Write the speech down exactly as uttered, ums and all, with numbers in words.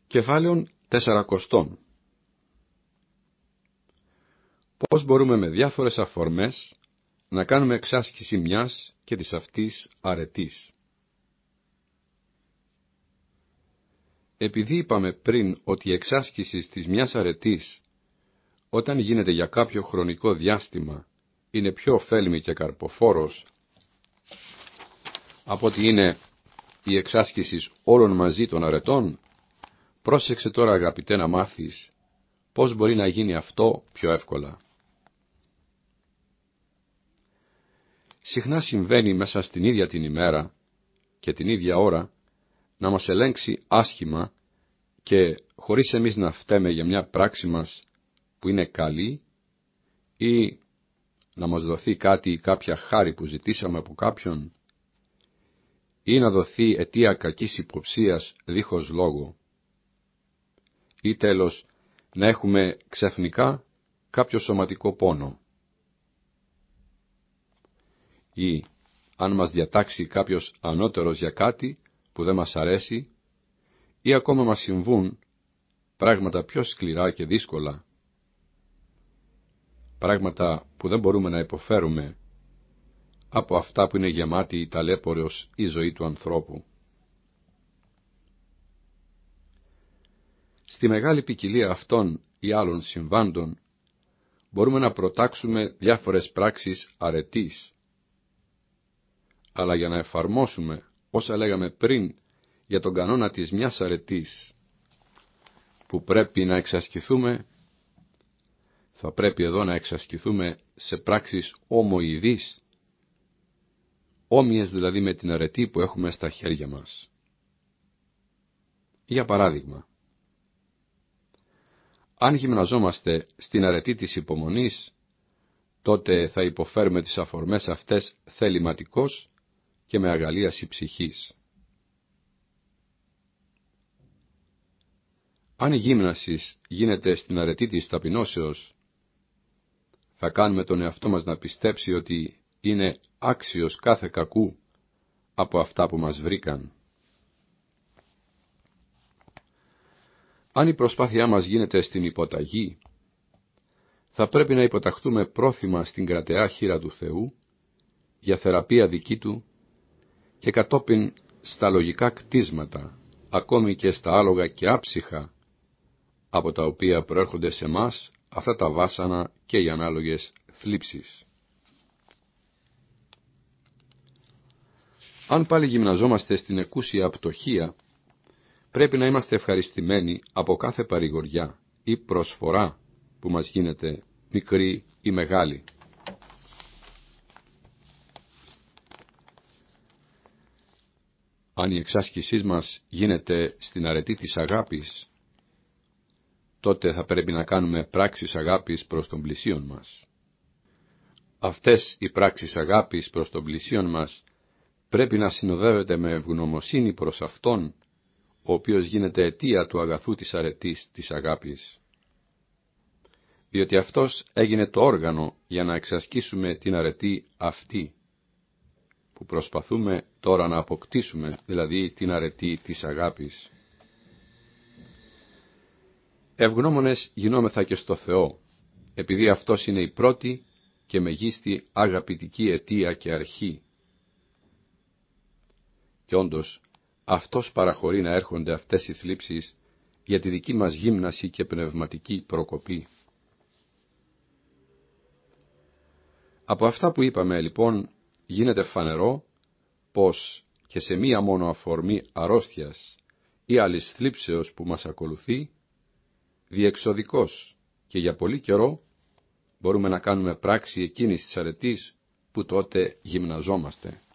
Κεφάλαιον τεσσαρακοστών. Πώς μπορούμε με διάφορες αφορμές να κάνουμε εξάσκηση μιας και της αυτής αρετής. Επειδή είπαμε πριν ότι η εξάσκηση της μιας αρετής, όταν γίνεται για κάποιο χρονικό διάστημα, είναι πιο ωφέλιμη και καρποφόρος από ότι είναι η εξάσκηση όλων μαζί των αρετών, πρόσεξε τώρα, αγαπητέ, να μάθεις πώς μπορεί να γίνει αυτό πιο εύκολα. Συχνά συμβαίνει μέσα στην ίδια την ημέρα και την ίδια ώρα να μας ελέγξει άσχημα και χωρίς εμείς να φταίμε για μια πράξη μας που είναι καλή, ή να μας δοθεί κάτι, κάποια χάρη που ζητήσαμε από κάποιον, ή να δοθεί αιτία κακής υποψίας δίχως λόγο, ή τέλος να έχουμε ξαφνικά κάποιο σωματικό πόνο, ή αν μας διατάξει κάποιος ανώτερος για κάτι που δεν μας αρέσει, ή ακόμα μας συμβούν πράγματα πιο σκληρά και δύσκολα, πράγματα που δεν μπορούμε να υποφέρουμε από αυτά που είναι γεμάτη ταλέπορος η ζωή του ανθρώπου. Στη μεγάλη ποικιλία αυτών ή άλλων συμβάντων μπορούμε να προτάξουμε διάφορες πράξεις αρετής, αλλά για να εφαρμόσουμε όσα λέγαμε πριν για τον κανόνα της μιας αρετής που πρέπει να εξασκηθούμε, θα πρέπει εδώ να εξασκηθούμε σε πράξεις ομοειδείς, όμοιες δηλαδή με την αρετή που έχουμε στα χέρια μας. Για παράδειγμα, αν γυμναζόμαστε στην αρετή της υπομονής, τότε θα υποφέρουμε τις αφορμές αυτές θεληματικώς και με αγαλίαση ψυχής. Αν η γύμνασης γίνεται στην αρετή της ταπεινώσεως, θα κάνουμε τον εαυτό μας να πιστέψει ότι είναι άξιος κάθε κακού από αυτά που μας βρήκαν. Αν η προσπάθειά μας γίνεται στην υποταγή, θα πρέπει να υποταχθούμε πρόθυμα στην κρατεά χείρα του Θεού για θεραπεία δική Του και κατόπιν στα λογικά κτίσματα, ακόμη και στα άλογα και άψυχα, από τα οποία προέρχονται σε μας αυτά τα βάσανα και οι ανάλογες θλίψεις. Αν πάλι γυμναζόμαστε στην εκούσια πτωχία, πρέπει να είμαστε ευχαριστημένοι από κάθε παρηγοριά ή προσφορά που μας γίνεται, μικρή ή μεγάλη. Αν η εξάσκησή μας γίνεται στην αρετή της αγάπης, τότε θα πρέπει να κάνουμε πράξεις αγάπης προς τον πλησίον μας. Αυτές οι πράξεις αγάπης προς τον πλησίον μας πρέπει να συνοδεύεται με ευγνωμοσύνη προς Αυτόν, ο οποίος γίνεται αιτία του αγαθού της αρετής της αγάπης. Διότι Αυτός έγινε το όργανο για να εξασκήσουμε την αρετή αυτή, που προσπαθούμε τώρα να αποκτήσουμε, δηλαδή την αρετή της αγάπης. Ευγνώμονες γινόμεθα και στο Θεό, επειδή Αυτός είναι η πρώτη και μεγίστη αγαπητική αιτία και αρχή. Και όντως, Αυτός παραχωρεί να έρχονται αυτές οι θλίψεις για τη δική μας γύμναση και πνευματική προκοπή. Από αυτά που είπαμε λοιπόν γίνεται φανερό πως και σε μία μόνο αφορμή αρρώστιας ή άλλης θλίψεως που μας ακολουθεί, διεξοδικώς και για πολύ καιρό μπορούμε να κάνουμε πράξη εκείνης της αρετής που τότε γυμναζόμαστε.